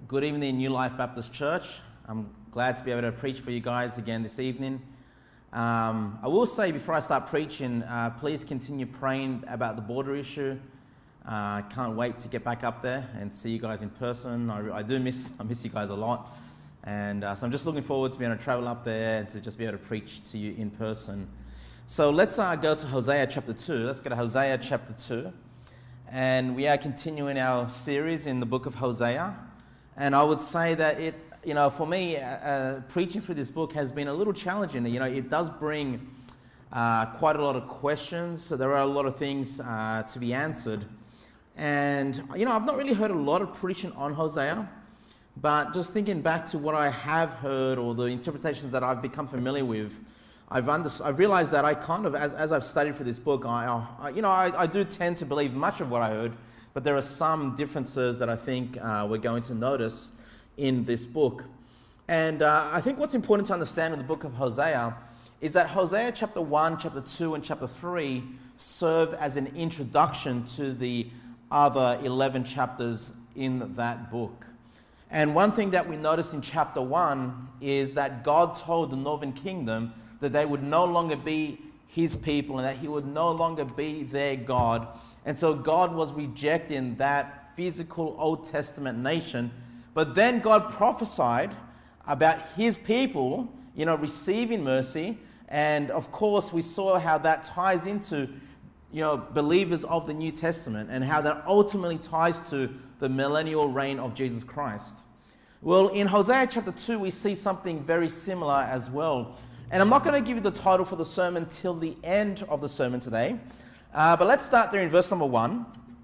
Good evening, New Life Baptist Church. I'm glad to be able to preach for you guys again this evening. I will say before I start preaching, please continue praying about the border issue. I can't wait to get back up there and see you guys in person. I miss you guys a lot. And so I'm just looking forward to being able to travel up there and to just be able to preach to you in person. So let's go to Hosea chapter 2. Let's go to Hosea chapter 2. And we are continuing our series in the book of Hosea. And I would say that for me, preaching through this book has been a little challenging. It does bring quite a lot of questions. So there are a lot of things to be answered. And, I've not really heard a lot of preaching on Hosea, but just thinking back to what I have heard or the interpretations that I've become familiar with, I've realized that I kind of, as I've studied for this book, I do tend to believe much of what I heard, but there are some differences that I think we're going to notice in this book. And I think what's important to understand in the book of Hosea is that Hosea chapter 1, chapter 2, and chapter 3 serve as an introduction to the other 11 chapters in that book. And one thing that we notice in chapter 1 is that God told the northern kingdom that they would no longer be his people and that he would no longer be their God. And so God was rejecting that physical Old Testament nation. But then God prophesied about his people, receiving mercy. And of course, we saw how that ties into, believers of the New Testament and how that ultimately ties to the millennial reign of Jesus Christ. Well, in Hosea chapter 2, we see something very similar as well. And I'm not going to give you the title for the sermon till the end of the sermon today. But let's start there in verse number 1.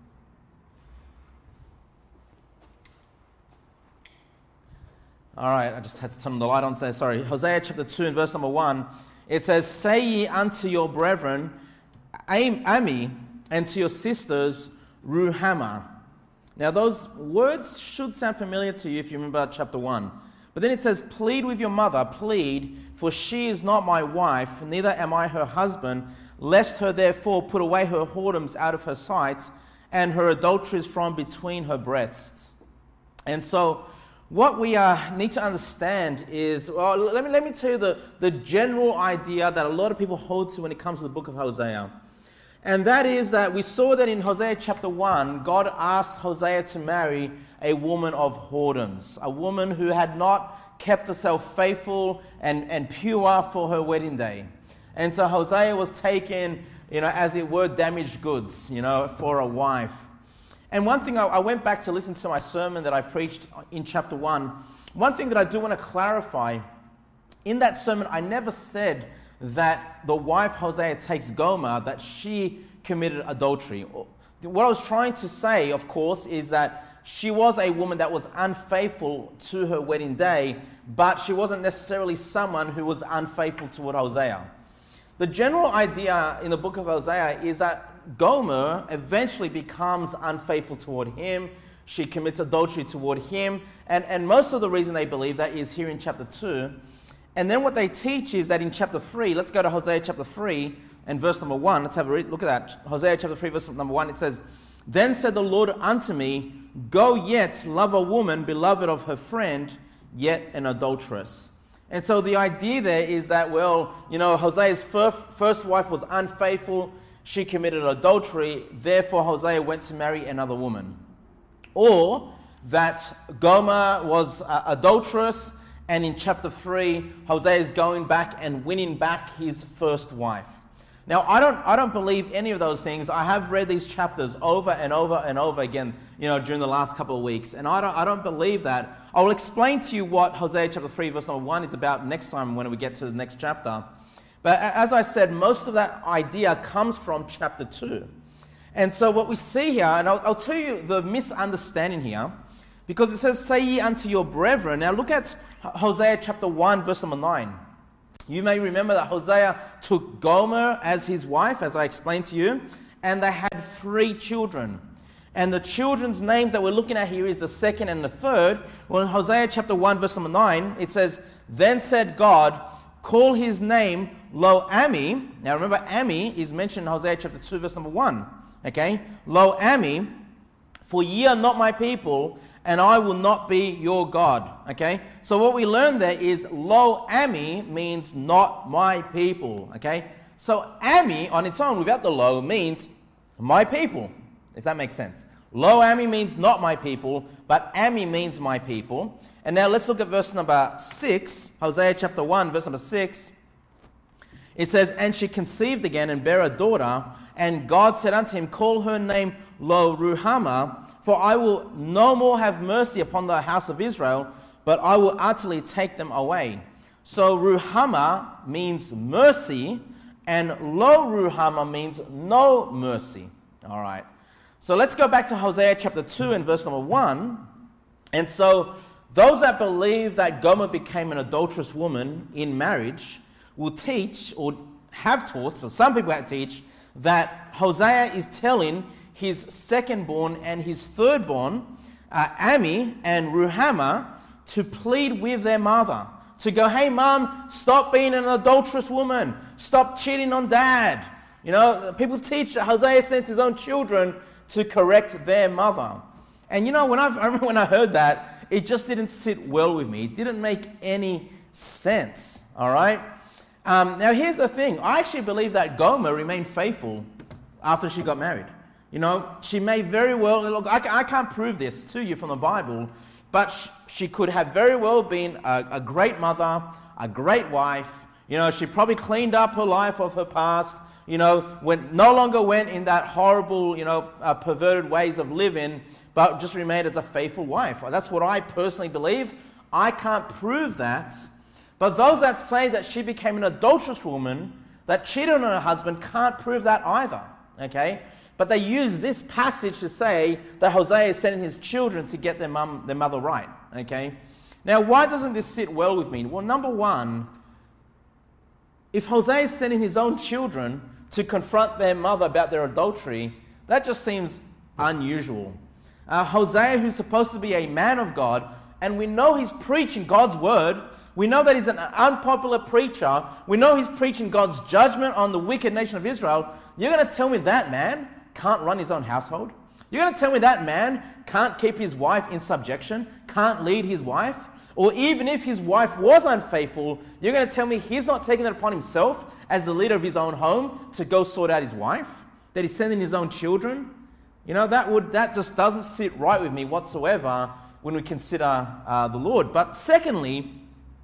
All right, I just had to turn the light on there. Sorry. Hosea chapter 2 and verse number 1. It says, "Say ye unto your brethren, Ami, and to your sisters, Ruhamah." Now those words should sound familiar to you if you remember chapter 1. But then it says, "Plead with your mother, plead, for she is not my wife, neither am I her husband, lest her therefore put away her whoredoms out of her sight, and her adulteries from between her breasts." And so what we need to understand is, let me tell you the general idea that a lot of people hold to when it comes to the book of Hosea. And that is that we saw that in Hosea chapter 1, God asked Hosea to marry a woman of whoredoms, a woman who had not kept herself faithful and pure for her wedding day. And so Hosea was taken, as it were, damaged goods, for a wife. And one thing, I went back to listen to my sermon that I preached in chapter 1. One thing that I do want to clarify, in that sermon, I never said that the wife Hosea takes, Gomer, that she committed adultery. What I was trying to say, of course, is that she was a woman that was unfaithful to her wedding day, but she wasn't necessarily someone who was unfaithful toward Hosea. The general idea in the book of Hosea is that Gomer eventually becomes unfaithful toward him. She commits adultery toward him. And most of the reason they believe that is here in chapter 2. And then what they teach is that in chapter 3, let's go to Hosea chapter 3 and verse number 1. Let's have a look at that. Hosea chapter 3, verse number 1, it says, "Then said the Lord unto me, Go yet, love a woman, beloved of her friend, yet an adulteress." And so the idea there is that, Hosea's first wife was unfaithful. She committed adultery. Therefore, Hosea went to marry another woman. Or that Gomer was adulterous. And in chapter 3, Hosea is going back and winning back his first wife. Now, I don't believe any of those things. I have read these chapters over and over and over again, during the last couple of weeks. And I don't believe that. I will explain to you what Hosea chapter 3, verse number 1 is about next time when we get to the next chapter. But as I said, most of that idea comes from chapter 2. And so what we see here, and I'll tell you the misunderstanding here, because it says, "Say ye unto your brethren." Now look at Hosea chapter 1, verse number 9. You may remember that Hosea took Gomer as his wife, as I explained to you, and they had 3 children. And the children's names that we're looking at here is the second and the third. Well, in Hosea chapter 1, verse number 9, it says, "Then said God, call his name Lo-Ami." Now remember, Ami is mentioned in Hosea chapter 2, verse number 1. Okay? Lo-Ami, For ye are not my people, and I will not be your God. Okay? So what we learn there is lo ami means not my people. Okay? So ami on its own without the lo means my people, if that makes sense. Lo ami means not my people, but ami means my people. And now let's look at verse number 6, Hosea chapter 1, verse number 6. It says, And she conceived again and bare a daughter, and God said unto him, Call her name Lo-ruhamah, for I will no more have mercy upon the house of Israel, but I will utterly take them away. So ruhamah means mercy, and Lo-ruhamah means no mercy. All right. So let's go back to Hosea chapter 2 and verse number 1. And so those that believe that Gomer became an adulterous woman in marriage will teach, or have taught, so some people have teach, that Hosea is telling his second-born and his third-born, Ami and Ruhamah, to plead with their mother. To go, hey mom, stop being an adulterous woman. Stop cheating on dad. You know, people teach that Hosea sent his own children to correct their mother. And you know, I remember when I heard that, it just didn't sit well with me. It didn't make any sense, all right? Now, here's the thing. I actually believe that Gomer remained faithful after she got married. You know, she may very well, look, I can't prove this to you from the Bible, but she could have very well been a great mother, a great wife. You know, she probably cleaned up her life of her past, you know, no longer went in that horrible, you know, perverted ways of living, but just remained as a faithful wife. That's what I personally believe. I can't prove that. But those that say that she became an adulterous woman, that cheated on her husband, can't prove that either, okay? But they use this passage to say that Hosea is sending his children to get their mother right, okay? Now, why doesn't this sit well with me? Well, number one, if Hosea is sending his own children to confront their mother about their adultery, that just seems unusual. Hosea, who's supposed to be a man of God, and we know he's preaching God's word. We know that he's an unpopular preacher. We know he's preaching God's judgment on the wicked nation of Israel. You're going to tell me that man can't run his own household? You're going to tell me that man can't keep his wife in subjection, can't lead his wife? Or even if his wife was unfaithful, you're going to tell me he's not taking it upon himself as the leader of his own home to go sort out his wife? That he's sending his own children? You know, that just doesn't sit right with me whatsoever when we consider the Lord. But secondly,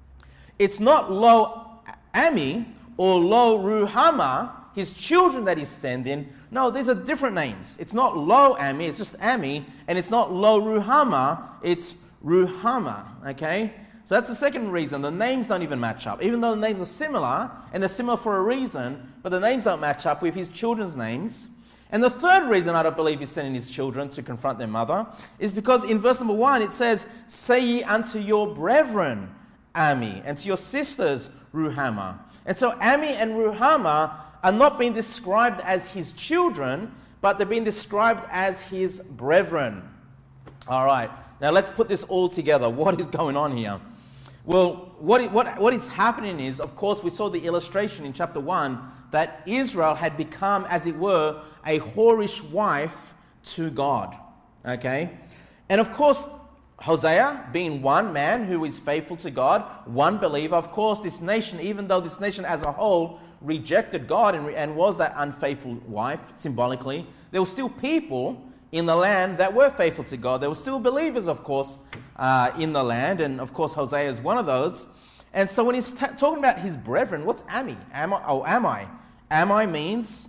it's not Lo Ami or Lo Ruhamah, his children that he's sending. No, these are different names. It's not Lo Ami, it's just Ami, and it's not Lo Ruhamah, it's Ruhamah, okay? So that's the second reason. The names don't even match up. Even though the names are similar, and they're similar for a reason, but the names don't match up with his children's names. And the third reason I don't believe he's sending his children to confront their mother is because in verse number 1 it says, Say ye unto your brethren, Ami, and to your sisters, Ruhamah. And so Ami and Ruhamah are not being described as his children, but they're being described as his brethren. All right, now let's put this all together. What is going on here? Well, what is happening is, of course, we saw the illustration in chapter 1 that Israel had become, as it were, a whorish wife to God. Okay? And of course, Hosea, being one man who is faithful to God, one believer, of course, this nation, even though this nation as a whole rejected God and was that unfaithful wife, symbolically, there were still people in the land that were faithful to God. There were still believers, of course, in the land, and of course Hosea is one of those. And so when he's talking about his brethren, what's Ami? Am I? Ami means,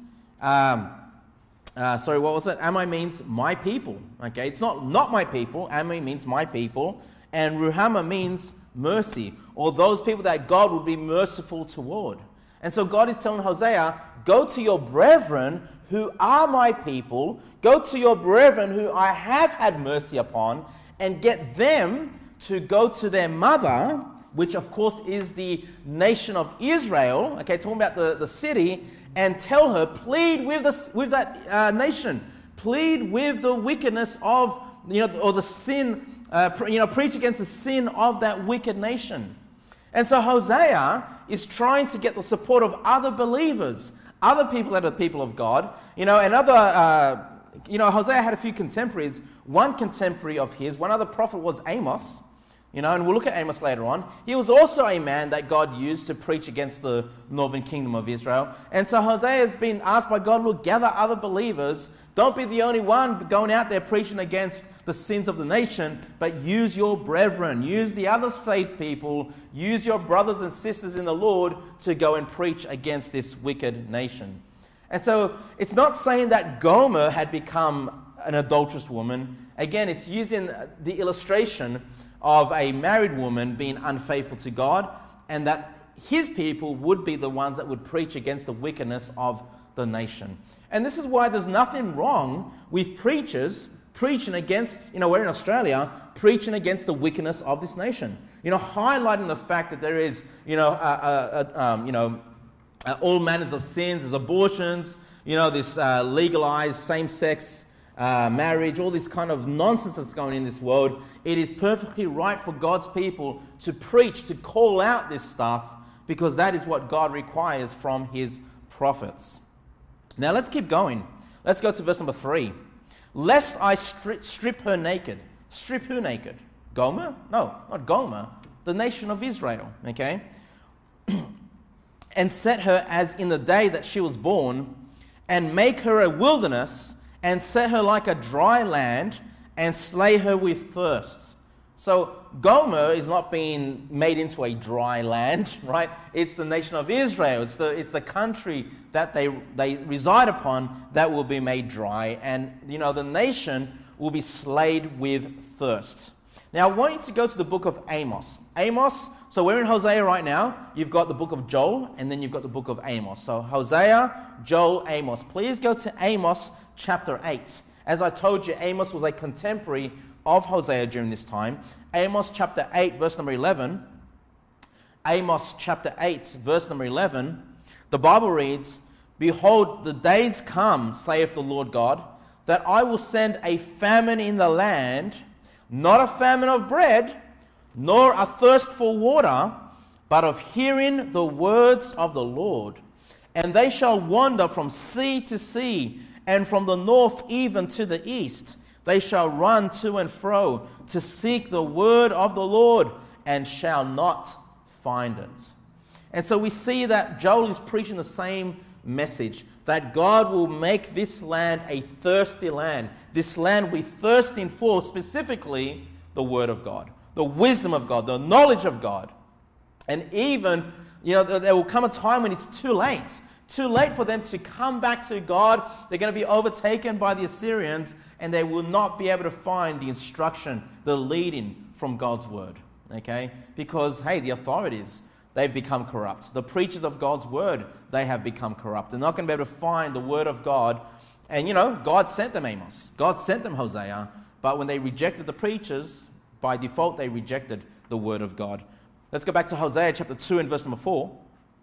what was it? Ami means my people. Okay, it's not my people. Ami means my people, and Ruhamah means mercy, or those people that God would be merciful toward. And so God is telling Hosea, go to your brethren who are my people, go to your brethren who I have had mercy upon, and get them to go to their mother, which of course is the nation of Israel, okay, talking about the city, and tell her, plead with that nation, plead with the wickedness of, or the sin, preach against the sin of that wicked nation. And so Hosea is trying to get the support of other believers, other people that are people of God, and other Hosea had a few contemporaries. One contemporary of his, one other prophet was Amos. And we'll look at Amos later on. He was also a man that God used to preach against the northern kingdom of Israel. And so Hosea has been asked by God, look, gather other believers. Don't be the only one going out there preaching against the sins of the nation, but use your brethren, use the other saved people, use your brothers and sisters in the Lord to go and preach against this wicked nation. And so it's not saying that Gomer had become an adulterous woman. Again, it's using the illustration of a married woman being unfaithful to God, and that his people would be the ones that would preach against the wickedness of the nation. And this is why there's nothing wrong with preachers preaching against, we're in Australia, preaching against the wickedness of this nation. Highlighting the fact that there is, all manners of sins, there's abortions, this legalized same-sex marriage, all this kind of nonsense that's going in this world. It is perfectly right for God's people to preach, to call out this stuff, because that is what God requires from his prophets. Now let's keep going. Let's go to verse number 3. Lest I strip her naked. Strip who naked? Gomer? No, not Gomer. The nation of Israel, okay? And set her as in the day that she was born, and make her a wilderness, and set her like a dry land, and slay her with thirst. So Gomer is not being made into a dry land, right? It's the nation of Israel. It's the country that they reside upon that will be made dry, and the nation will be slayed with thirst. Now I want you to go to the book of Amos. Amos. So we're in Hosea right now. You've got the book of Joel, and then you've got the book of Amos. So Hosea, Joel, Amos. Please go to Amos chapter 8. As I told you, Amos was a contemporary of Hosea during this time. Amos chapter 8, verse number 11. Amos chapter 8, verse number 11. The Bible reads, Behold, the days come, saith the Lord God, that I will send a famine in the land, not a famine of bread, nor a thirst for water, but of hearing the words of the Lord. And they shall wander from sea to sea, and from the north even to the east. They shall run to and fro to seek the word of the Lord, and shall not find it. And so we see that Joel is preaching the same message, that God will make this land a thirsty land. This land we're thirsting for, specifically the word of God, the wisdom of God, the knowledge of God. And even, there will come a time when it's too late for them to come back to God. They're going to be overtaken by the Assyrians, and they will not be able to find the instruction, the leading from God's word. Okay? Because, hey, the authorities, they've become corrupt. The preachers of God's word, they have become corrupt. They're not going to be able to find the word of God. And, God sent them Amos. God sent them Hosea. But when they rejected the preachers, by default, they rejected the word of God. Let's go back to Hosea chapter 2 and verse number 4.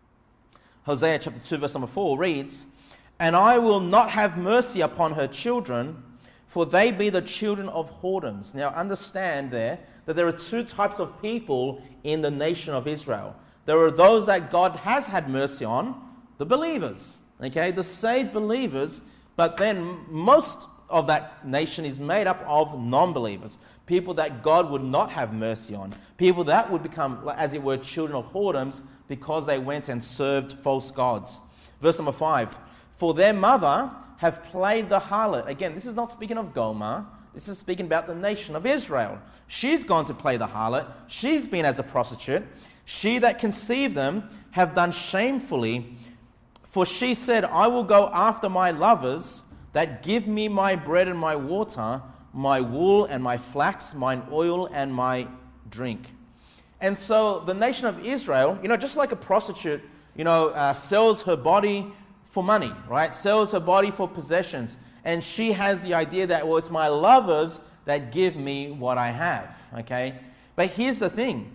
Hosea chapter 2 verse number 4 reads, And I will not have mercy upon her children, for they be the children of whoredoms. Now understand there that there are two types of people in the nation of Israel. There are those that God has had mercy on, the believers, okay, the saved believers, but then most of that nation is made up of non-believers, people that God would not have mercy on, people that would become, as it were, children of whoredoms because they went and served false gods. Verse number 5, For their mother have played the harlot. Again, this is not speaking of Gomer. This is speaking about the nation of Israel. She's gone to play the harlot. She's been as a prostitute. She that conceived them have done shamefully. For she said, I will go after my lovers that give me my bread and my water, my wool and my flax, mine oil and my drink. And so the nation of Israel, just like a prostitute, sells her body for money, right? Sells her body for possessions. And she has the idea that, well, it's my lovers that give me what I have, okay? But here's the thing,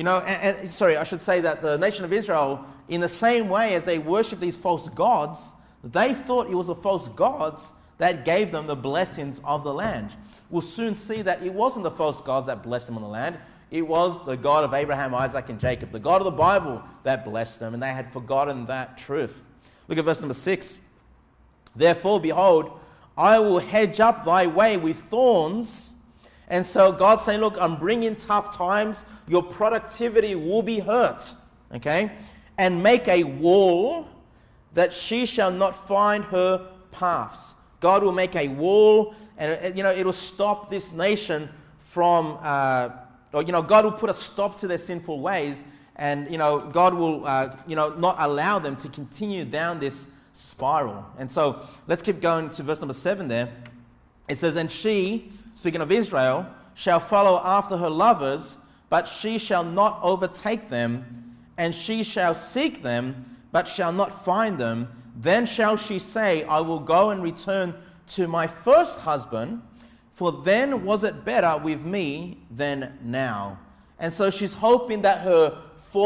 I should say that the nation of Israel, in the same way as they worship these false gods, they thought it was the false gods that gave them the blessings of the land. We'll soon see that it wasn't the false gods that blessed them on the land. It was the God of Abraham, Isaac, and Jacob, the God of the Bible that blessed them, and they had forgotten that truth. Look at verse number 6. Therefore, behold, I will hedge up thy way with thorns. And so God's saying, look, I'm bringing tough times. Your productivity will be hurt. Okay? And make a wall that she shall not find her paths. God will make a wall, and it will stop this nation from, God will put a stop to their sinful ways, and God will, not allow them to continue down this spiral. And so let's keep going to verse number 7 there. It says, and she, speaking of Israel, shall follow after her lovers, but she shall not overtake them, and she shall seek them, but shall not find them. Then shall she say, I will go and return to my first husband, for then was it better with me than now. And so she's hoping that her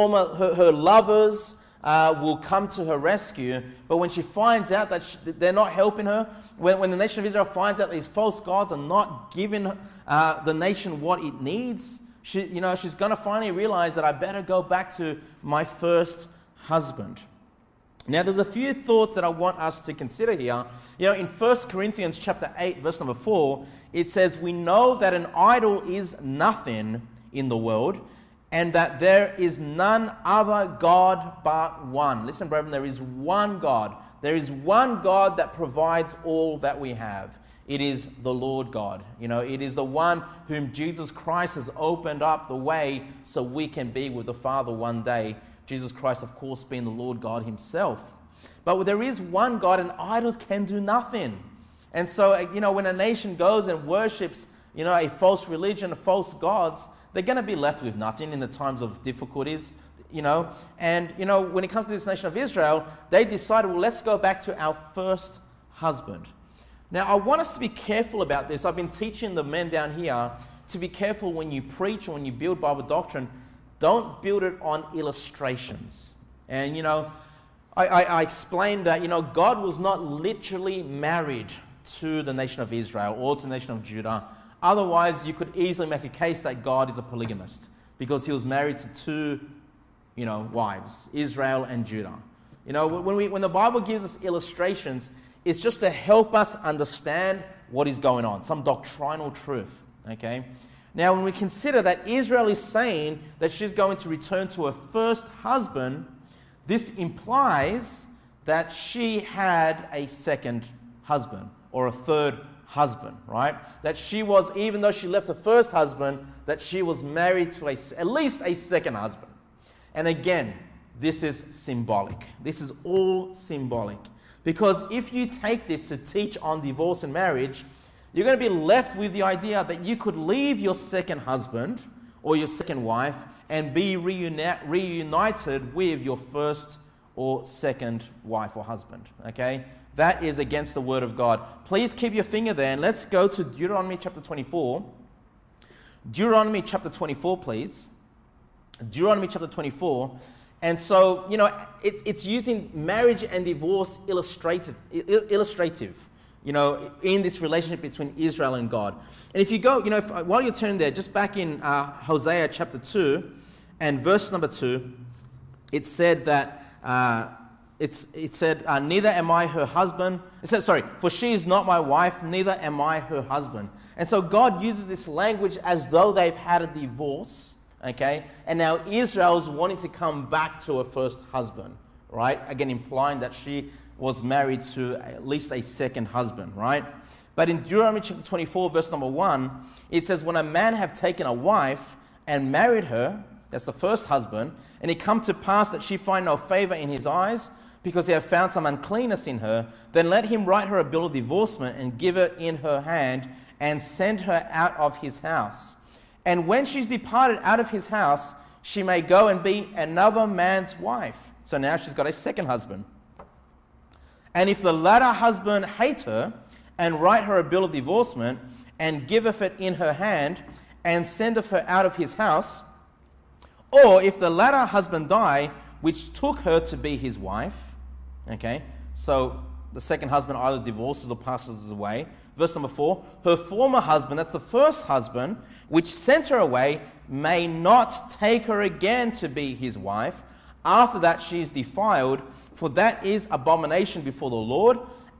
lovers will come to her rescue. But when she finds out that they're not helping her, when the nation of Israel finds out these false gods are not giving the nation what it needs, she's going to finally realize that I better go back to my first husband. Now, there's a few thoughts that I want us to consider here. In 1 Corinthians chapter 8, verse number 4, it says, we know that an idol is nothing in the world, and that there is none other God but one. Listen, brethren, there is one God. There is one God that provides all that we have. It is the Lord God. It is the one whom Jesus Christ has opened up the way so we can be with the Father one day. Jesus Christ, of course, being the Lord God himself. But there is one God, and idols can do nothing. And so, when a nation goes and worships, a false religion, false gods, they're going to be left with nothing in the times of difficulties, And, when it comes to this nation of Israel, they decided, well, let's go back to our first husband. Now, I want us to be careful about this. I've been teaching the men down here to be careful when you preach or when you build Bible doctrine. Don't build it on illustrations. And, I explained that, God was not literally married to the nation of Israel or to the nation of Judah. Otherwise, you could easily make a case that God is a polygamist because he was married to two, wives, Israel and Judah. When the Bible gives us illustrations, it's just to help us understand what is going on, some doctrinal truth, okay? Now, when we consider that Israel is saying that she's going to return to her first husband, this implies that she had a second husband or a third husband, right? That she was, even though she left her first husband, that she was married to at least a second husband. And again, this is symbolic. This is all symbolic. Because if you take this to teach on divorce and marriage, you're going to be left with the idea that you could leave your second husband or your second wife and be reunited with your first or second wife or husband, okay? That is against the word of God. Please keep your finger there and let's go to Deuteronomy chapter 24. Deuteronomy chapter 24, please. Deuteronomy chapter 24. And so, it's using marriage and divorce illustrative, in this relationship between Israel and God. And if you go, while you're turning there, just back in Hosea chapter 2 and verse number 2, it said that, neither am I her husband. It said, for she is not my wife, neither am I her husband. And so God uses this language as though they've had a divorce, okay? And now Israel's wanting to come back to her first husband, right? Again, implying that she was married to at least a second husband, right? But in Deuteronomy chapter 24, verse number 1, it says, when a man have taken a wife and married her, that's the first husband, and it come to pass that she find no favor in his eyes, because he have found some uncleanness in her, then let him write her a bill of divorcement and give it in her hand and send her out of his house. And when she's departed out of his house, she may go and be another man's wife. So now she's got a second husband. And if the latter husband hate her, and write her a bill of divorcement, and giveth it in her hand, and sendeth her out of his house, or if the latter husband die, which took her to be his wife, okay, so the second husband either divorces or passes away. Verse number 4, her former husband, that's the first husband, which sent her away, may not take her again to be his wife. After that she is defiled, for that is abomination before the Lord,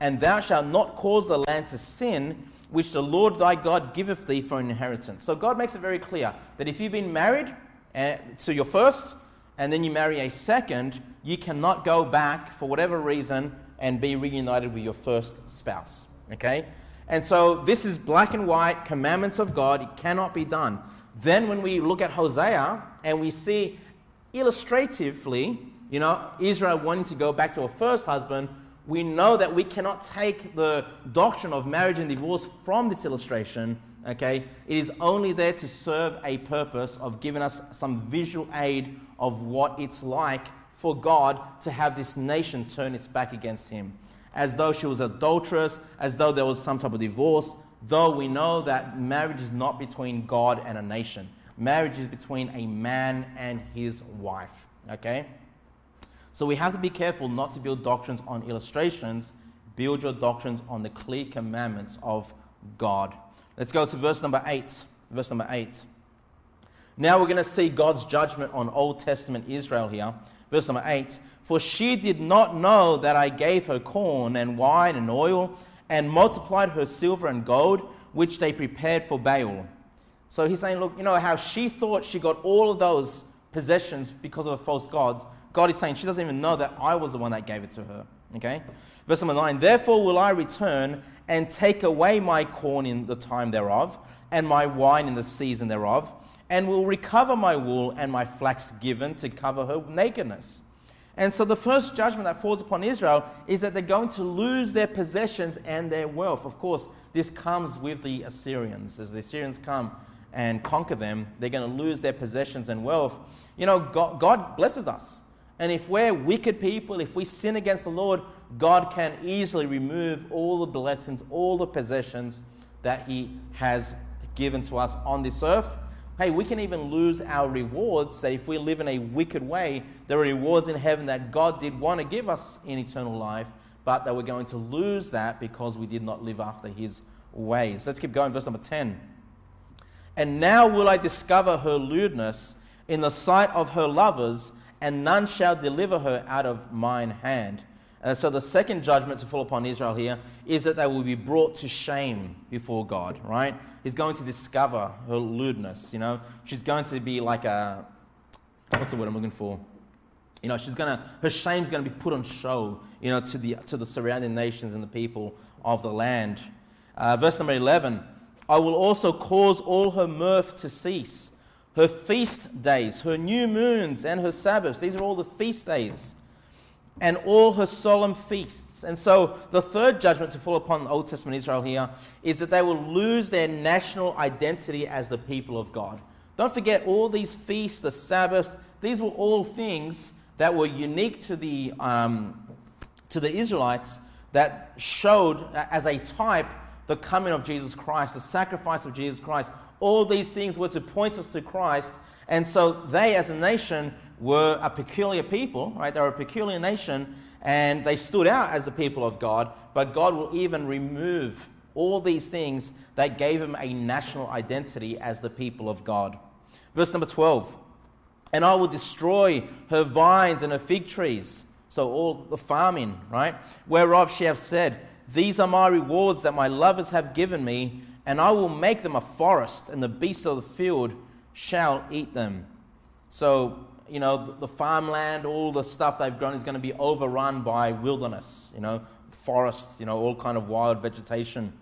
and thou shalt not cause the land to sin, which the Lord thy God giveth thee for an inheritance. So God makes it very clear that if you've been married to your first, and then you marry a second, you cannot go back for whatever reason and be reunited with your first spouse. Okay? And so this is black and white commandments of God. It cannot be done. Then when we look at Hosea and we see illustratively, Israel wanting to go back to her first husband, we know that we cannot take the doctrine of marriage and divorce from this illustration. Okay? It is only there to serve a purpose of giving us some visual aid of what it's like for God to have this nation turn its back against him. As though she was adulterous, as though there was some type of divorce, though we know that marriage is not between God and a nation. Marriage is between a man and his wife. Okay? So we have to be careful not to build doctrines on illustrations. Build your doctrines on the clear commandments of God. Let's go to verse number 8. Verse number 8. Now we're going to see God's judgment on Old Testament Israel here. Verse number 8. For she did not know that I gave her corn and wine and oil, and multiplied her silver and gold, which they prepared for Baal. So he's saying, look, how she thought she got all of those possessions because of her false gods. God is saying she doesn't even know that I was the one that gave it to her. Okay? Verse number 9. Therefore will I return and take away my corn in the time thereof, and my wine in the season thereof, and will recover my wool and my flax given to cover her nakedness. And so the first judgment that falls upon Israel is that they're going to lose their possessions and their wealth. Of course, this comes with the Assyrians. As the Assyrians come and conquer them, they're going to lose their possessions and wealth. God blesses us. And if we're wicked people, if we sin against the Lord, God can easily remove all the blessings, all the possessions that he has given to us on this earth. Hey, we can even lose our rewards. That if we live in a wicked way, there are rewards in heaven that God did want to give us in eternal life, but that we're going to lose that because we did not live after his ways. Let's keep going, verse number 10. And now will I discover her lewdness in the sight of her lovers, and none shall deliver her out of mine hand. So the second judgment to fall upon Israel here is that they will be brought to shame before God, right? He's going to discover her lewdness, She's going to be like a, what's the word I'm looking for? Her shame's going to be put on show, to the surrounding nations and the people of the land. Verse number 11, I will also cause all her mirth to cease, her feast days, her new moons, and her Sabbaths. These are all the feast days. And all her solemn feasts. And so the third judgment to fall upon Old Testament Israel here is that they will lose their national identity as the people of God. Don't forget, all these feasts, the Sabbaths, these were all things that were unique to the Israelites, that showed as a type the coming of Jesus Christ, the sacrifice of Jesus Christ. All these things were to point us to Christ. And so they, as a nation, were a peculiar people, right? They were a peculiar nation, and they stood out as the people of God. But God will even remove all these things that gave them a national identity as the people of God. Verse number 12. And I will destroy her vines and her fig trees. So all the farming, right? Whereof she hath said, these are my rewards that my lovers have given me, and I will make them a forest, and the beasts of the field shall eat them. So, the farmland, all the stuff they've grown is going to be overrun by wilderness, forests, all kind of wild vegetation.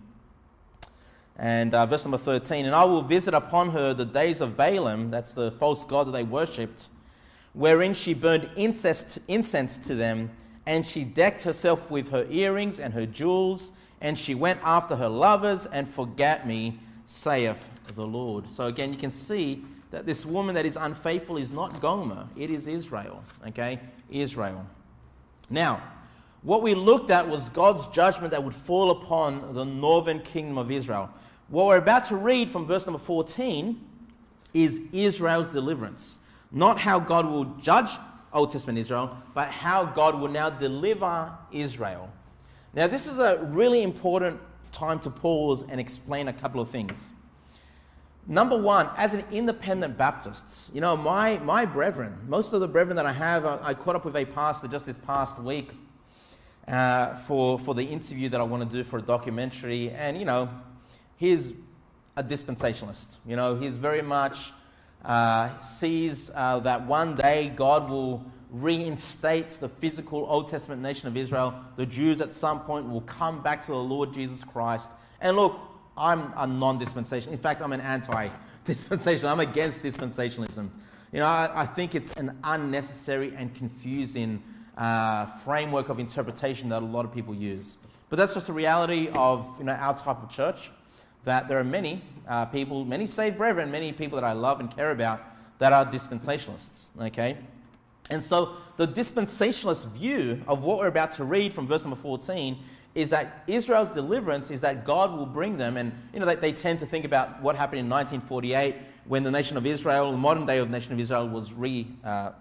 And verse number 13, and I will visit upon her the days of Balaam, that's the false god that they worshipped, wherein she burned incense to them, and she decked herself with her earrings and her jewels, and she went after her lovers and forgat me, saith the Lord. So again, you can see that this woman that is unfaithful is not Gomer, it is Israel. Okay? Israel. Now, what we looked at was God's judgment that would fall upon the northern kingdom of Israel. What we're about to read from verse number 14 is Israel's deliverance. Not how God will judge Old Testament Israel, but how God will now deliver Israel. Now, this is a really important time to pause and explain a couple of things. Number one, as an independent Baptist, my brethren, most of the brethren that I have, I caught up with a pastor just this past week, for the interview that I want to do for a documentary. And, he's a dispensationalist. He's very much sees that one day God will reinstate the physical Old Testament nation of Israel. The Jews at some point will come back to the Lord Jesus Christ. And look, I'm a non-dispensational. In fact, I'm an anti-dispensational. I'm against dispensationalism. I think it's an unnecessary and confusing framework of interpretation that a lot of people use. But that's just the reality of our type of church, that there are many people, many saved brethren, many people that I love and care about that are dispensationalists, okay? And so the dispensationalist view of what we're about to read from verse number 14 is that Israel's deliverance is that God will bring them, and they tend to think about what happened in 1948 when the nation of Israel, the modern day of the nation of Israel, was when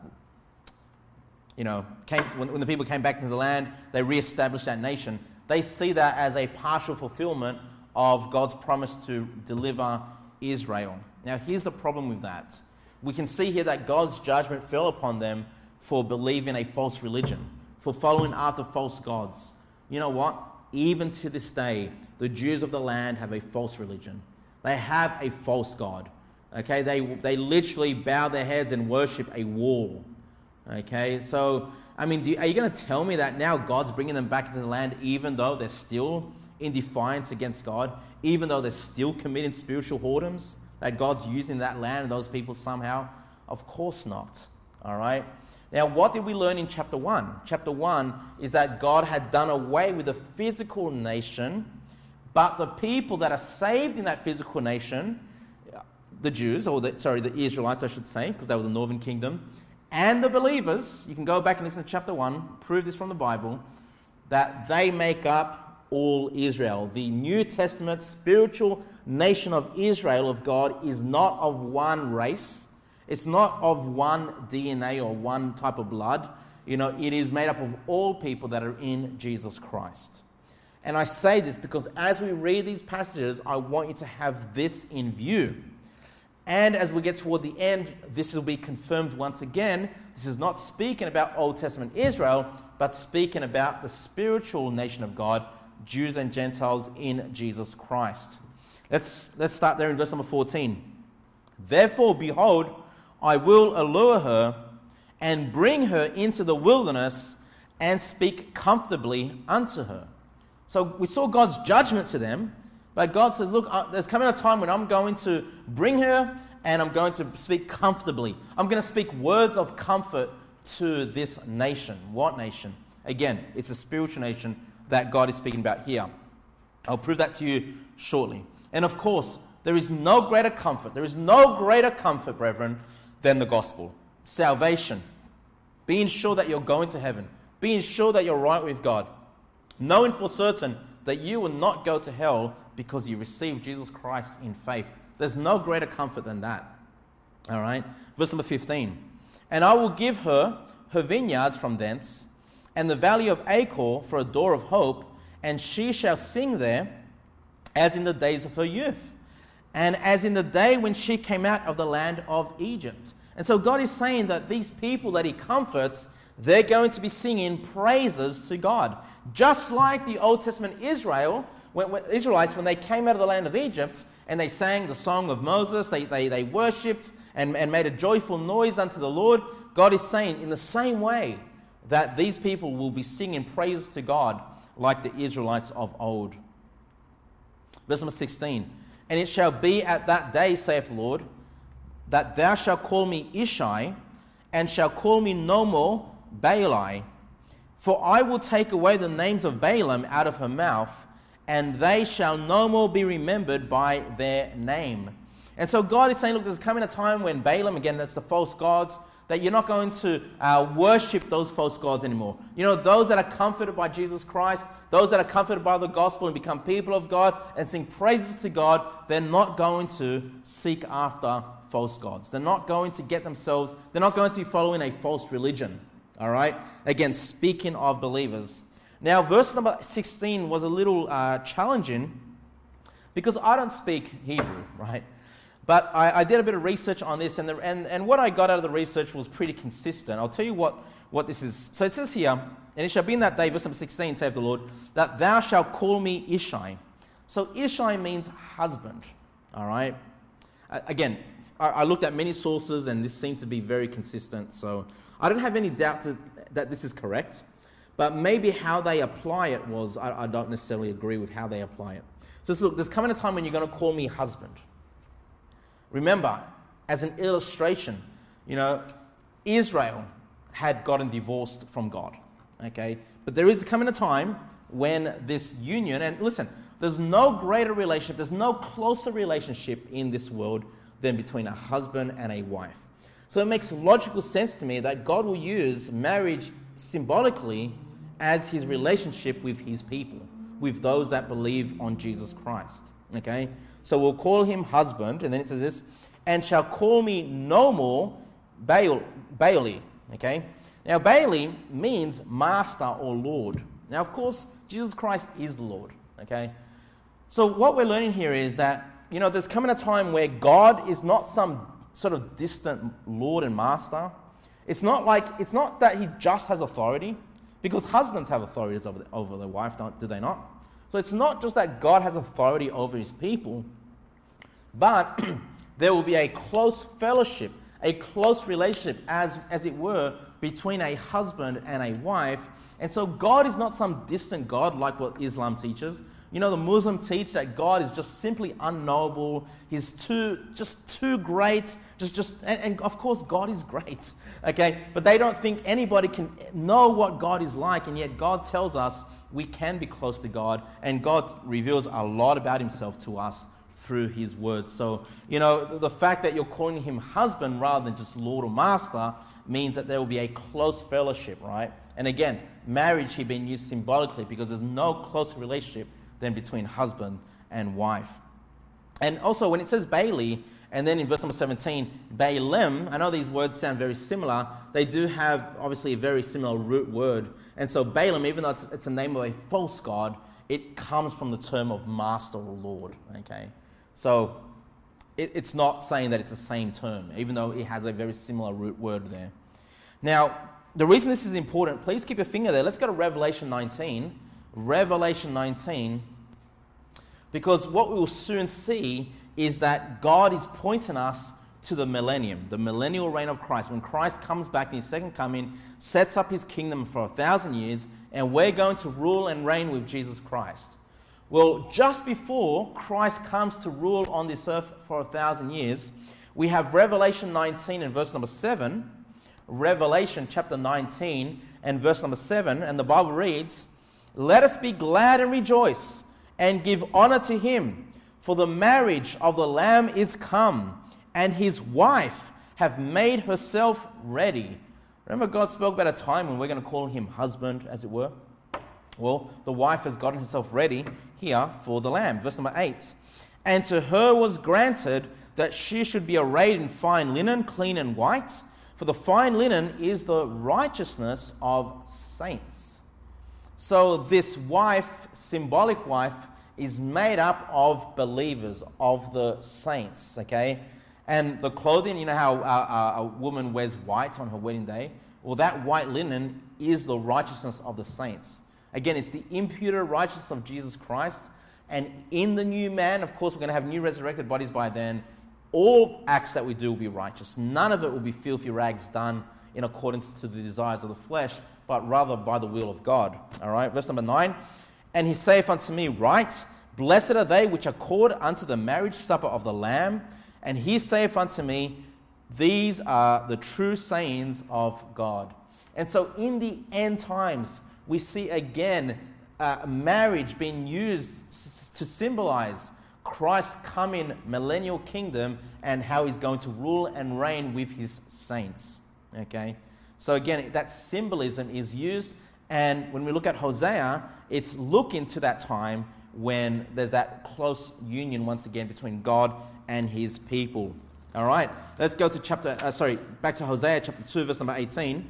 the people came back to the land, they re-established that nation. They see that as a partial fulfillment of God's promise to deliver Israel. Now, here's the problem with that. We can see here that God's judgment fell upon them for believing a false religion, for following after false gods. You know what? Even to this day, the Jews of the land have a false religion. They have a false God. Okay, they literally bow their heads and worship a wall. Okay, so, are you going to tell me that now God's bringing them back into the land even though they're still in defiance against God, even though they're still committing spiritual whoredoms, that God's using that land and those people somehow? Of course not. All right? Now, what did we learn in chapter 1? Chapter 1 is that God had done away with the physical nation, but the people that are saved in that physical nation, the Jews, the Israelites, I should say, because they were the northern kingdom, and the believers, you can go back and listen to chapter 1, prove this from the Bible, that they make up all Israel. The New Testament spiritual nation of Israel of God is not of one race. It's not of one DNA or one type of blood. It is made up of all people that are in Jesus Christ. And I say this because as we read these passages, I want you to have this in view. And as we get toward the end, this will be confirmed once again. This is not speaking about Old Testament Israel, but speaking about the spiritual nation of God, Jews and Gentiles in Jesus Christ. Let's start there in verse number 14. Therefore, behold, I will allure her and bring her into the wilderness and speak comfortably unto her. So we saw God's judgment to them, but God says, look, there's coming a time when I'm going to bring her and I'm going to speak comfortably. I'm going to speak words of comfort to this nation. What nation? Again, it's a spiritual nation that God is speaking about here. I'll prove that to you shortly. And of course, there is no greater comfort, brethren, than the gospel. Salvation. Being sure that you're going to heaven. Being sure that you're right with God. Knowing for certain that you will not go to hell because you received Jesus Christ in faith. There's no greater comfort than that. All right? Verse number 15. And I will give her vineyards from thence, and the valley of Achor for a door of hope, and she shall sing there as in the days of her youth, and as in the day when she came out of the land of Egypt. And so God is saying that these people that he comforts, they're going to be singing praises to God. Just like the Old Testament Israelites, when they came out of the land of Egypt, and they sang the song of Moses, they worshipped and made a joyful noise unto the Lord. God is saying in the same way that these people will be singing praises to God like the Israelites of old. Verse number 16. And it shall be at that day, saith the Lord, that thou shalt call me Ishai, and shalt call me no more Baali. For I will take away the names of Balaam out of her mouth, and they shall no more be remembered by their name. And so God is saying, look, there's coming a time when Balaam, again, that's the false gods, that you're not going to worship those false gods anymore. Those that are comforted by Jesus Christ, those that are comforted by the gospel and become people of God and sing praises to God, they're not going to seek after false gods. They're not going to they're not going to be following a false religion. All right? Again, speaking of believers. Now, verse number 16 was a little challenging because I don't speak Hebrew, right? But I did a bit of research on this, and what I got out of the research was pretty consistent. I'll tell you what this is. So it says here, and it shall be in that day, verse number 16, saith the Lord, that thou shalt call me Ishai. So Ishai means husband, all right? Again, I looked at many sources, and this seemed to be very consistent. So I don't have any doubt that this is correct, but maybe how they apply it was, I don't necessarily agree with how they apply it. So look, there's coming a time when you're going to call me husband. Remember, as an illustration, Israel had gotten divorced from God, okay? But there is coming a time when this union, and listen, there's no greater relationship, there's no closer relationship in this world than between a husband and a wife. So it makes logical sense to me that God will use marriage symbolically as his relationship with his people, with those that believe on Jesus Christ, okay? So we'll call him husband, and then it says this, and shall call me no more Baali, okay? Now, Baali means master or Lord. Now, of course, Jesus Christ is the Lord, okay? So what we're learning here is that, there's coming a time where God is not some sort of distant Lord and master. It's not that he just has authority, because husbands have authorities over their wife, do they not? So it's not just that God has authority over his people, but there will be a close fellowship, a close relationship, as it were, between a husband and a wife. And so God is not some distant God like what Islam teaches. The Muslim teach that God is just simply unknowable. He's too great. And of course God is great. Okay, but they don't think anybody can know what God is like, and yet God tells us we can be close to God, and God reveals a lot about himself to us through his word. So, the fact that you're calling him husband rather than just Lord or master means that there will be a close fellowship, right? And again, marriage here being used symbolically because there's no closer relationship than between husband and wife. And also when it says Baali, and then in verse number 17, Baalim, I know these words sound very similar. They do have obviously a very similar root word. And so Baalim, even though it's a name of a false god, it comes from the term of master or Lord, okay? So it's not saying that it's the same term, even though it has a very similar root word there. Now, the reason this is important, please keep your finger there. Let's go to Revelation 19. Revelation 19, because what we will soon see is that God is pointing us to the millennium, the millennial reign of Christ. When Christ comes back in his second coming, sets up his kingdom for 1,000 years, and we're going to rule and reign with Jesus Christ. Well, just before Christ comes to rule on this earth for 1,000 years, we have Revelation 19 and verse number 7. Revelation chapter 19 and verse number 7, and the Bible reads, "Let us be glad and rejoice, and give honor to him, for the marriage of the Lamb is come, and his wife have made herself ready." Remember, God spoke about a time when we're going to call him husband, as it were? Well, the wife has gotten herself ready here for the Lamb. Verse number 8. "And to her was granted that she should be arrayed in fine linen, clean and white, for the fine linen is the righteousness of saints." So this wife, symbolic wife, is made up of believers, of the saints, okay? And the clothing, you know how a woman wears white on her wedding day? Well, that white linen is the righteousness of the saints. Again, it's the imputed righteousness of Jesus Christ. And in the new man, of course, we're going to have new resurrected bodies by then. All acts that we do will be righteous. None of it will be filthy rags done in accordance to the desires of the flesh, but rather by the will of God. All right, verse number 9. "And he saith unto me, Write, blessed are they which are called unto the marriage supper of the Lamb. And he saith unto me, These are the true sayings of God." And so in the end times, we see again marriage being used to symbolize Christ's coming millennial kingdom and how he's going to rule and reign with his saints. Okay? So again, that symbolism is used, and when we look at Hosea, it's looking to that time when there's that close union once again between God and his people. All right, let's go to back to Hosea chapter 2, verse number 18.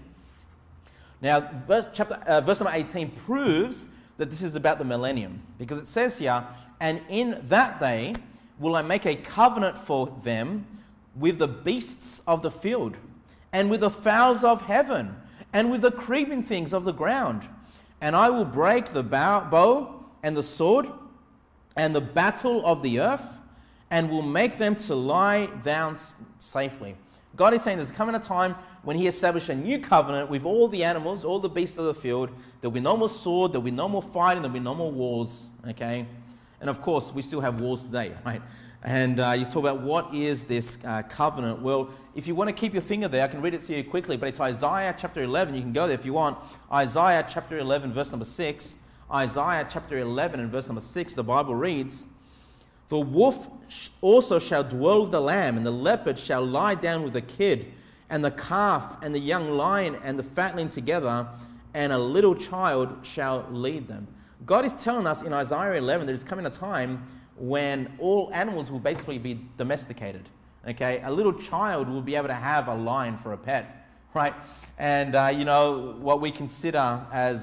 Now, verse number 18 proves that this is about the millennium, because it says here, "And in that day will I make a covenant for them with the beasts of the field, and with the fowls of heaven, and with the creeping things of the ground. And I will break the bow and the sword and the battle of the earth, and will make them to lie down safely. God is saying there's coming a time when he established a new covenant with all the animals, all the beasts of the field. There'll be no more sword, there'll be no more fighting, there'll be no more wars, okay? And of course, we still have wars today, right? And you talk about what is this covenant. Well, if you want to keep your finger there, I can read it to you quickly, but it's Isaiah chapter 11. You can go there if you want. Isaiah chapter 11, verse number 6. Isaiah chapter 11 and verse number 6, the Bible reads, "The wolf also shall dwell with the lamb, and the leopard shall lie down with the kid, and the calf and the young lion and the fatling together, and a little child shall lead them." God is telling us in Isaiah 11 that there's coming a time when all animals will basically be domesticated. Okay, a little child will be able to have a lion for a pet, right? And what we consider as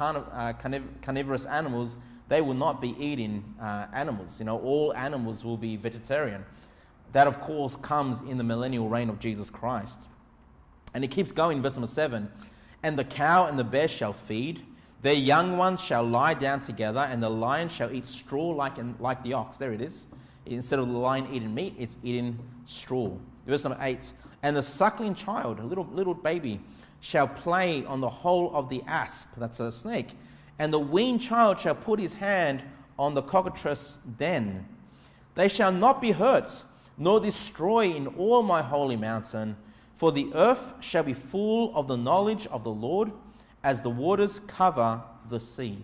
carnivorous animals, they will not be eating animals. All animals will be vegetarian. That, of course, comes in the millennial reign of Jesus Christ. And it keeps going, verse number 7. "And the cow and the bear shall feed. Their young ones shall lie down together, and the lion shall eat straw like the ox." There it is. Instead of the lion eating meat, it's eating straw. Verse number 8. "And the suckling child," a little baby, "shall play on the hole of the asp," that's a snake, "and the weaned child shall put his hand on the cockatrice den. They shall not be hurt, nor destroy in all my holy mountain, for the earth shall be full of the knowledge of the Lord, as the waters cover the sea."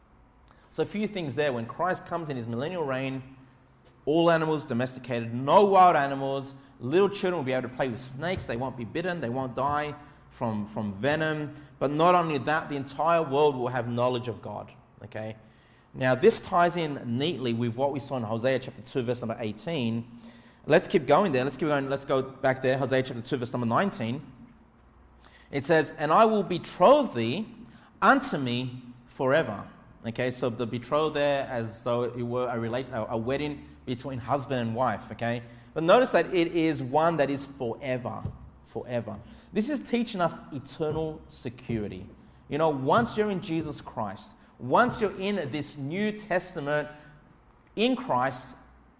So a few things there. When Christ comes in his millennial reign, all animals domesticated, no wild animals. Little children will be able to play with snakes. They won't be bitten. They won't die from venom. But not only that, the entire world will have knowledge of God. Okay. Now this ties in neatly with what we saw in Hosea chapter 2, verse number 18. Let's keep going there. Let's go back there. Hosea chapter 2, verse number 19. It says, "And I will betroth thee unto me forever." Okay, so the betrothed there as though it were a wedding between husband and wife, okay? But notice that it is one that is forever, forever. This is teaching us eternal security. Once you're in Jesus Christ, once you're in this New Testament in Christ,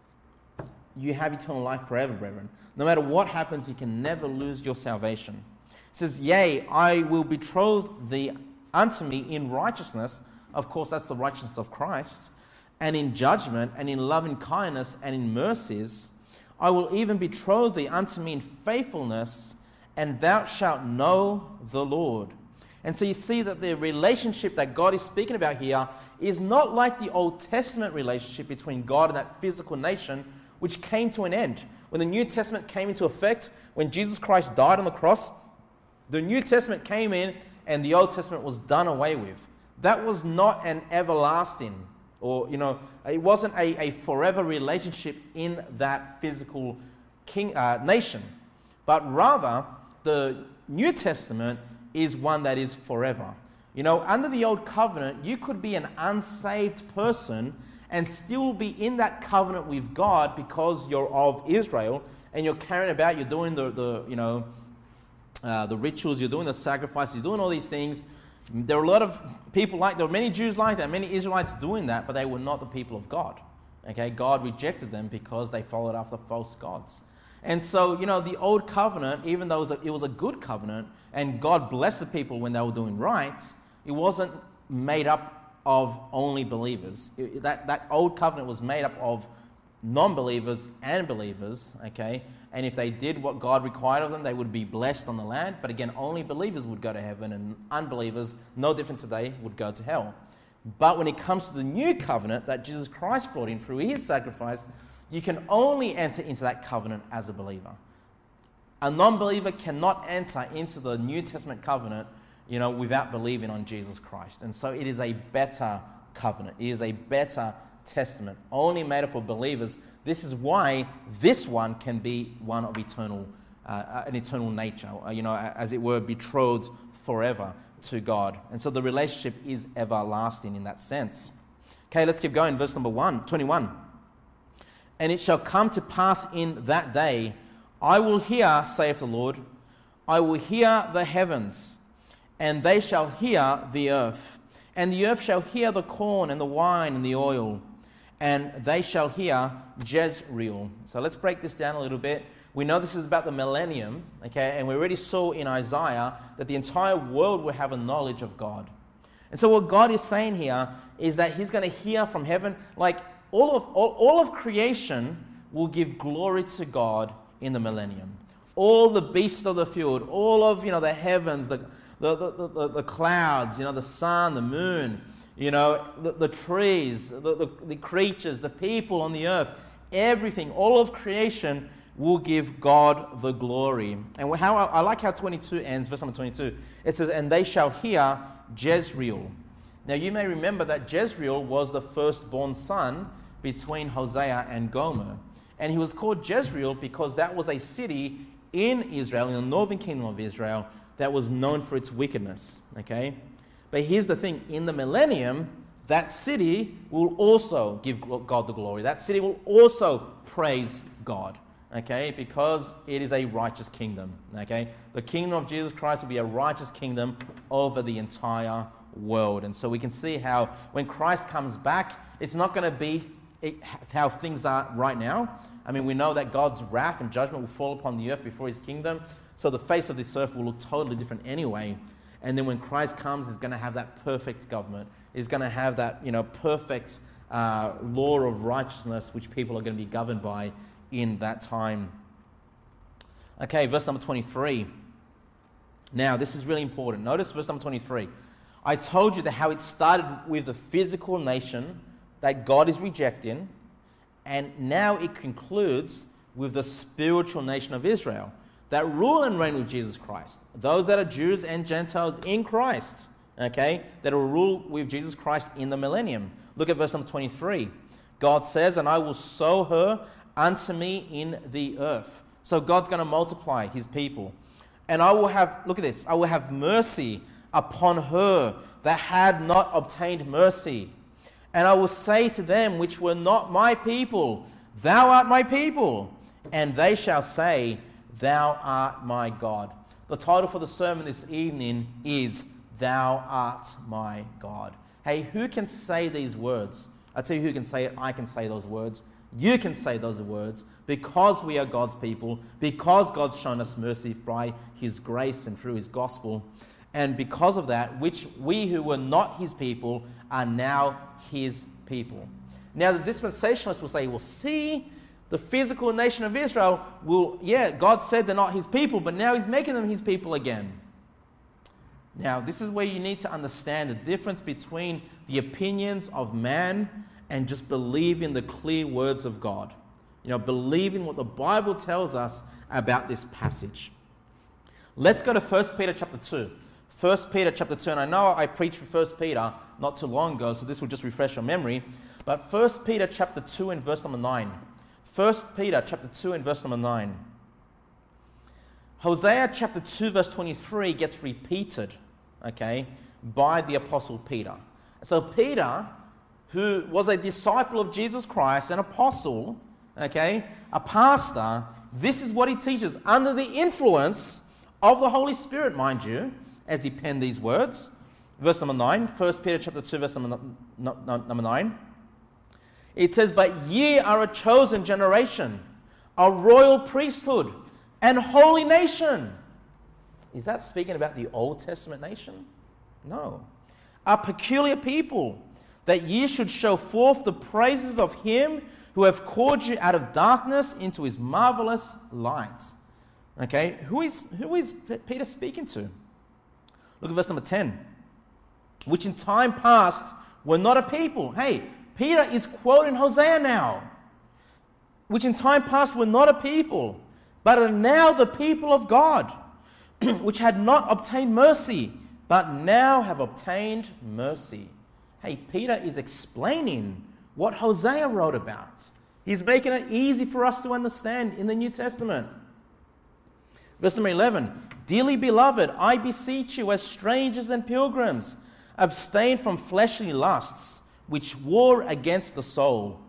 you have eternal life forever, brethren. No matter what happens, you can never lose your salvation. It says, "Yea, I will betroth thee unto me in righteousness." Of course, that's the righteousness of Christ. "And in judgment, and in loving kindness, and in mercies. I will even betroth thee unto me in faithfulness, and thou shalt know the Lord." And so you see that the relationship that God is speaking about here is not like the Old Testament relationship between God and that physical nation, which came to an end. When the New Testament came into effect, when Jesus Christ died on the cross, the New Testament came in and the Old Testament was done away with. That was not an everlasting, or, it wasn't a forever relationship in that physical nation. But rather, the New Testament is one that is forever. Under the Old Covenant, you could be an unsaved person and still be in that covenant with God because you're of Israel and you're carrying about, you're doing the rituals, you're doing the sacrifices, you're doing all these things. There are a lot of people there were many Jews like that, many Israelites doing that, but they were not the people of God. Okay, God rejected them because they followed after false gods. And so, the Old Covenant, even though it was a good covenant, and God blessed the people when they were doing right, it wasn't made up of only believers. That Old Covenant was made up of non-believers and believers, okay? And if they did what God required of them, they would be blessed on the land. But again, only believers would go to heaven, and unbelievers, no different today, would go to hell. But when it comes to the new covenant that Jesus Christ brought in through his sacrifice, you can only enter into that covenant as a believer. A non-believer cannot enter into the New Testament covenant, without believing on Jesus Christ. And so it is a better covenant. It is a better testament, only made up of believers. This is why this one can be one of an eternal nature, as it were, betrothed forever to God. And so the relationship is everlasting in that sense. Okay, let's keep going. Verse number 21. And it shall come to pass in that day, I will hear, saith the Lord, I will hear the heavens, and they shall hear the earth. And the earth shall hear the corn and the wine and the oil, and they shall hear Jezreel. So let's break this down a little bit. We know this is about the millennium, okay? And we already saw in Isaiah that the entire world will have a knowledge of God. And so what God is saying here is that he's going to hear from heaven, like all of creation will give glory to God in the millennium. All the beasts of the field, all of the heavens, the clouds, the sun, the moon, the trees, the creatures, the people on the earth, everything, all of creation will give God the glory. And I like how 22 ends, verse number 22. It says, and they shall hear Jezreel. Now you may remember that Jezreel was the firstborn son between Hosea and Gomer. And he was called Jezreel because that was a city in Israel, in the northern kingdom of Israel, that was known for its wickedness. Okay? But here's the thing, in the millennium, that city will also give God the glory. That city will also praise God. Okay, because it is a righteous kingdom. Okay, the kingdom of Jesus Christ will be a righteous kingdom over the entire world. And so we can see how when Christ comes back, it's not going to be how things are right now. I mean, we know that God's wrath and judgment will fall upon the earth before his kingdom. So the face of this earth will look totally different anyway. And then when Christ comes, he's going to have that perfect government. He's going to have that perfect law of righteousness which people are going to be governed by in that time. Okay, verse number 23. Now, this is really important. Notice verse number 23. I told you that how it started with the physical nation that God is rejecting, and now it concludes with the spiritual nation of Israel that rule and reign with Jesus Christ. Those that are Jews and Gentiles in Christ, okay, that will rule with Jesus Christ in the millennium. Look at verse number 23. God says, and I will sow her unto me in the earth. So God's going to multiply his people. And I will have, look at this, I will have mercy upon her that had not obtained mercy. And I will say to them which were not my people, thou art my people. And they shall say, thou art my God. The title for the sermon this evening is, Thou art my God. Hey, who can say these words? I tell you who can say it. I can say those words. You can say those words because we are God's people, because God's shown us mercy by his grace and through his gospel. And because of that, which we who were not his people are now his people. Now the dispensationalists will say, well, see, the physical nation of Israel God said they're not his people, but now he's making them his people again. Now, this is where you need to understand the difference between the opinions of man and just believing the clear words of God. Believing what the Bible tells us about this passage. Let's go to 1 Peter chapter 2. 1 Peter chapter 2, and I know I preached for 1 Peter not too long ago, so this will just refresh your memory. But 1 Peter chapter 2 and verse number 9. 1 Peter chapter 2 and verse number 9. Hosea chapter 2 verse 23 gets repeated, okay, by the Apostle Peter. So Peter, who was a disciple of Jesus Christ, an apostle, okay, a pastor, this is what he teaches under the influence of the Holy Spirit, mind you, as he penned these words. Verse number 9, 1 Peter chapter 2, verse number 9. It says, but ye are a chosen generation, a royal priesthood, and holy nation. Is that speaking about the Old Testament nation? No. A peculiar people, that ye should show forth the praises of him who have called you out of darkness into his marvelous light. Okay, who is Peter speaking to? Look at verse number 10. Which in time past were not a people. Hey, Peter is quoting Hosea now. Which in time past were not a people, but are now the people of God, which had not obtained mercy, but now have obtained mercy. Hey, Peter is explaining what Hosea wrote about. He's making it easy for us to understand in the New Testament. Verse number 11, dearly beloved, I beseech you as strangers and pilgrims, abstain from fleshly lusts, which war against the soul,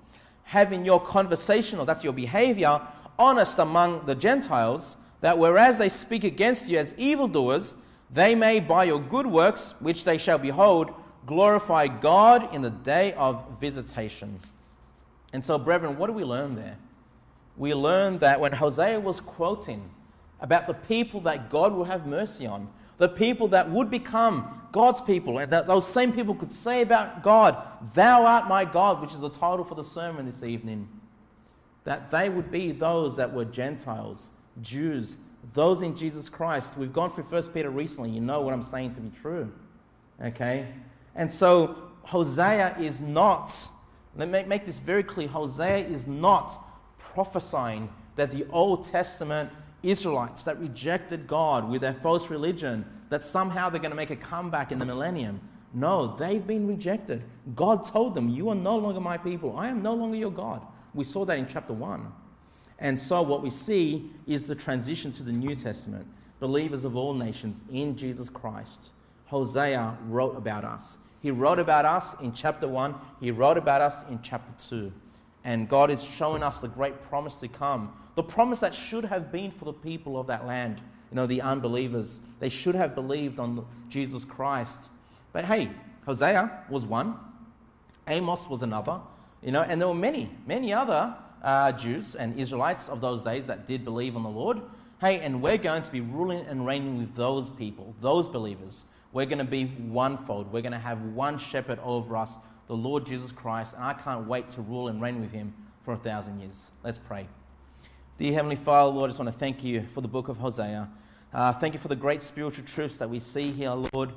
having your conversation, or that's your behavior, honest among the Gentiles, that whereas they speak against you as evildoers, they may by your good works, which they shall behold, glorify God in the day of visitation. And so, brethren, what do we learn there? We learn that when Hosea was quoting about the people that God will have mercy on, the people that would become God's people, and that those same people could say about God, "Thou art my God," which is the title for the sermon this evening, that they would be those that were Gentiles, Jews, those in Jesus Christ. We've gone through 1 Peter recently. You know what I'm saying to be true. Okay? And so Hosea is not, let me make this very clear, Hosea is not prophesying that the Old Testament Israelites that rejected God with their false religion, that somehow they're going to make a comeback in the millennium. No, they've been rejected. God told them, "You are no longer my people. I am no longer your God." We saw that in chapter 1. And so what we see is the transition to the New Testament. Believers of all nations in Jesus Christ. Hosea wrote about us. He wrote about us in chapter 1. He wrote about us in chapter 2. And God is showing us the great promise to come. The promise that should have been for the people of that land. The unbelievers. They should have believed on Jesus Christ. But hey, Hosea was one. Amos was another. And there were many other Jews and Israelites of those days that did believe on the Lord. Hey, and we're going to be ruling and reigning with those people, those believers. We're going to be one-fold. We're going to have one shepherd over us, the Lord Jesus Christ, and I can't wait to rule and reign with him for 1,000 years. Let's pray. Dear Heavenly Father, Lord, I just want to thank you for the book of Hosea. Thank you for the great spiritual truths that we see here, Lord.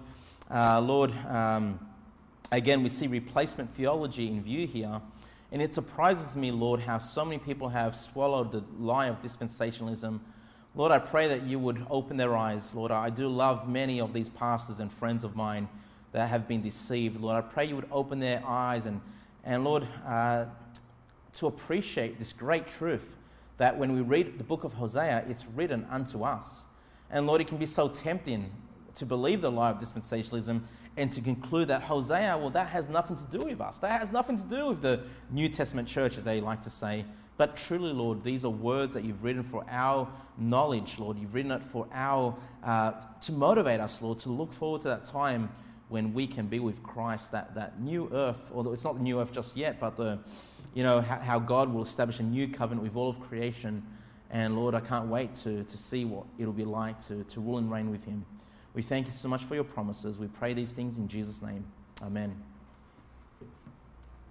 Again, we see replacement theology in view here. And it surprises me, Lord, how so many people have swallowed the lie of dispensationalism. Lord, I pray that you would open their eyes. Lord, I do love many of these pastors and friends of mine that have been deceived. Lord, I pray you would open their eyes and Lord, to appreciate this great truth that when we read the book of Hosea, it's written unto us. And Lord, it can be so tempting to believe the lie of dispensationalism and to conclude that Hosea, well, that has nothing to do with us. That has nothing to do with the New Testament church, as they like to say. But truly, Lord, these are words that you've written for our knowledge, Lord. You've written it for to motivate us, Lord, to look forward to that time when we can be with Christ, that new earth, although it's not the new earth just yet, but how God will establish a new covenant with all of creation. And Lord, I can't wait to see what it'll be like to rule and reign with him. We thank you so much for your promises. We pray these things in Jesus' name. Amen.